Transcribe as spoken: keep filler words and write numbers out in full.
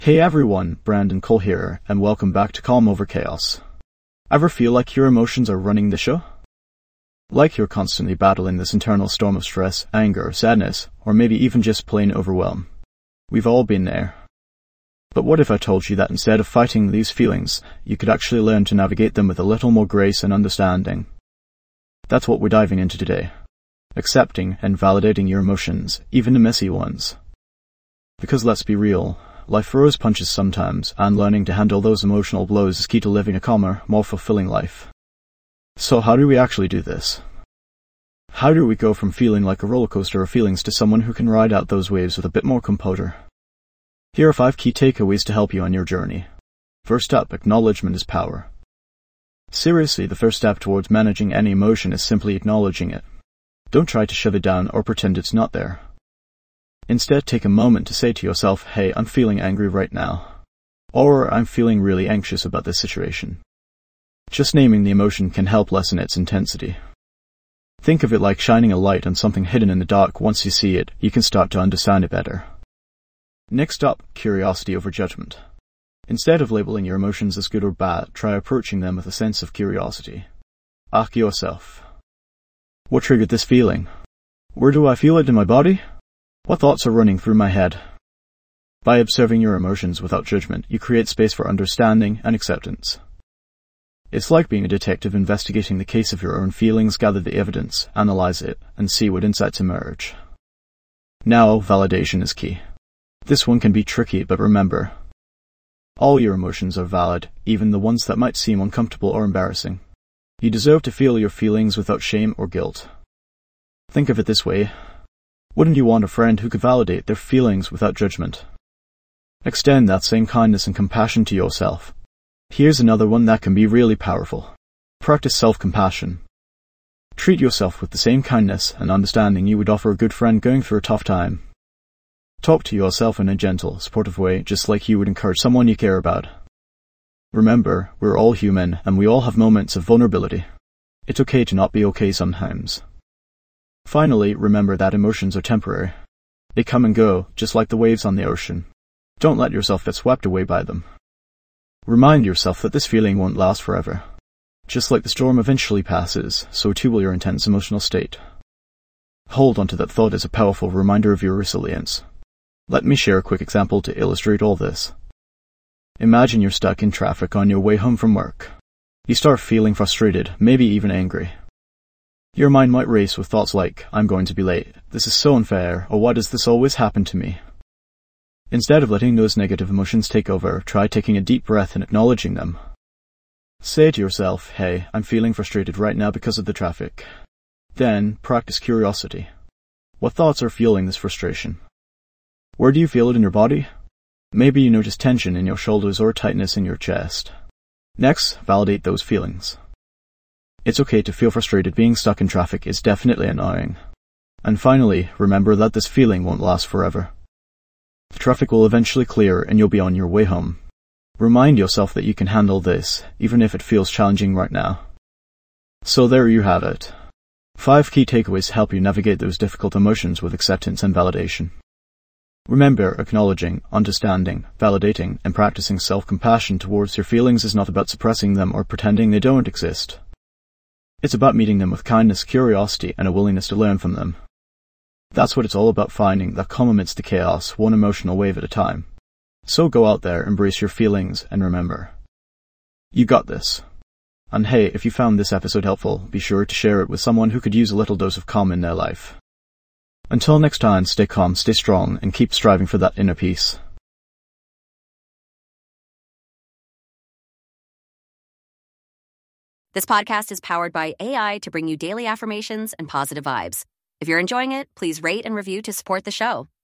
Hey everyone, Brandon Cole here, and welcome back to Calm Over Chaos. Ever feel like your emotions are running the show? Like you're constantly battling this internal storm of stress, anger, sadness, or maybe even just plain overwhelm? We've all been there. But what if I told you that instead of fighting these feelings, you could actually learn to navigate them with a little more grace and understanding? That's what we're diving into today. Accepting and validating your emotions, even the messy ones. Because let's be real, life throws punches sometimes, and learning to handle those emotional blows is key to living a calmer, more fulfilling life. So how do we actually do this? How do we go from feeling like a roller coaster of feelings to someone who can ride out those waves with a bit more composure? Here are five key takeaways to help you on your journey. First up, acknowledgement is power. Seriously, the first step towards managing any emotion is simply acknowledging it. Don't try to shove it down or pretend it's not there. Instead, take a moment to say to yourself, hey, I'm feeling angry right now. Or, I'm feeling really anxious about this situation. Just naming the emotion can help lessen its intensity. Think of it like shining a light on something hidden in the dark. Once you see it, you can start to understand it better. Next up, curiosity over judgment. Instead of labeling your emotions as good or bad, try approaching them with a sense of curiosity. Ask yourself, what triggered this feeling? Where do I feel it in my body? What thoughts are running through my head? By observing your emotions without judgment, you create space for understanding and acceptance. It's like being a detective investigating the case of your own feelings. Gather the evidence, analyze it, and see what insights emerge. Now, validation is key. This one can be tricky, but remember, all your emotions are valid, even the ones that might seem uncomfortable or embarrassing. You deserve to feel your feelings without shame or guilt. Think of it this way. Wouldn't you want a friend who could validate their feelings without judgment? Extend that same kindness and compassion to yourself. Here's another one that can be really powerful. Practice self-compassion. Treat yourself with the same kindness and understanding you would offer a good friend going through a tough time. Talk to yourself in a gentle, supportive way, just like you would encourage someone you care about. Remember, we're all human, and we all have moments of vulnerability. It's okay to not be okay sometimes. Finally, remember that emotions are temporary. They come and go, just like the waves on the ocean. Don't let yourself get swept away by them. Remind yourself that this feeling won't last forever. Just like the storm eventually passes, so too will your intense emotional state. Hold on to that thought as a powerful reminder of your resilience. Let me share a quick example to illustrate all this. Imagine you're stuck in traffic on your way home from work. You start feeling frustrated, maybe even angry. Your mind might race with thoughts like, I'm going to be late, this is so unfair, or why does this always happen to me? Instead of letting those negative emotions take over, try taking a deep breath and acknowledging them. Say to yourself, hey, I'm feeling frustrated right now because of the traffic. Then, practice curiosity. What thoughts are fueling this frustration? Where do you feel it in your body? Maybe you notice tension in your shoulders or tightness in your chest. Next, validate those feelings. It's okay to feel frustrated. Being stuck in traffic is definitely annoying. And finally, remember that this feeling won't last forever. The traffic will eventually clear and you'll be on your way home. Remind yourself that you can handle this, even if it feels challenging right now. So there you have it. Five key takeaways to help you navigate those difficult emotions with acceptance and validation. Remember, acknowledging, understanding, validating, and practicing self-compassion towards your feelings is not about suppressing them or pretending they don't exist. It's about meeting them with kindness, curiosity, and a willingness to learn from them. That's what it's all about, finding that calm amidst the chaos, one emotional wave at a time. So go out there, embrace your feelings, and remember, you got this. And hey, if you found this episode helpful, be sure to share it with someone who could use a little dose of calm in their life. Until next time, stay calm, stay strong, and keep striving for that inner peace. This podcast is powered by A I to bring you daily affirmations and positive vibes. If you're enjoying it, please rate and review to support the show.